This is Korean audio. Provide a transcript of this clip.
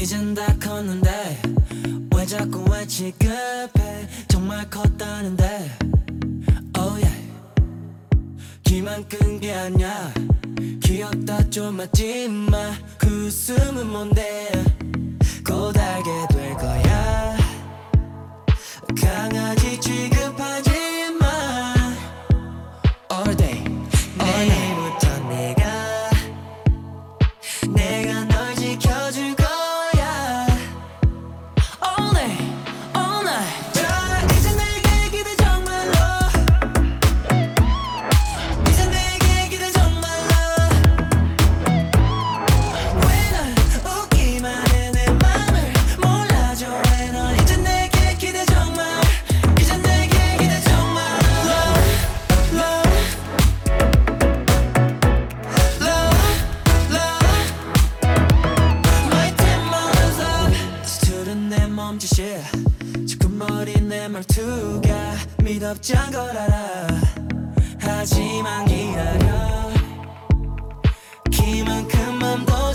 이젠 다 컸는데 왜 자꾸 왜 취급해 정말 컸다는데 oh yeah 귀만 끈 게 아니야 기억다 좀 맞지마 그 웃음은 뭔데 곧 알게 될 거야 강아지 취급하지 마 all day 내일부터 내가 널 지켜줄 거야 all day all night 자 이제 내게 기대 정말로 이제 내게 기대 정말로 왜 날 웃기만 해 내 맘을 몰라줘 왜 넌 이제 내게 기대 정말 이제 내게 기대 정말 love love 스트른 내 몸짓이 지끈머린 내 말투가 미덥지않은 걸 알아 하지만 기다려 키만큼 맘도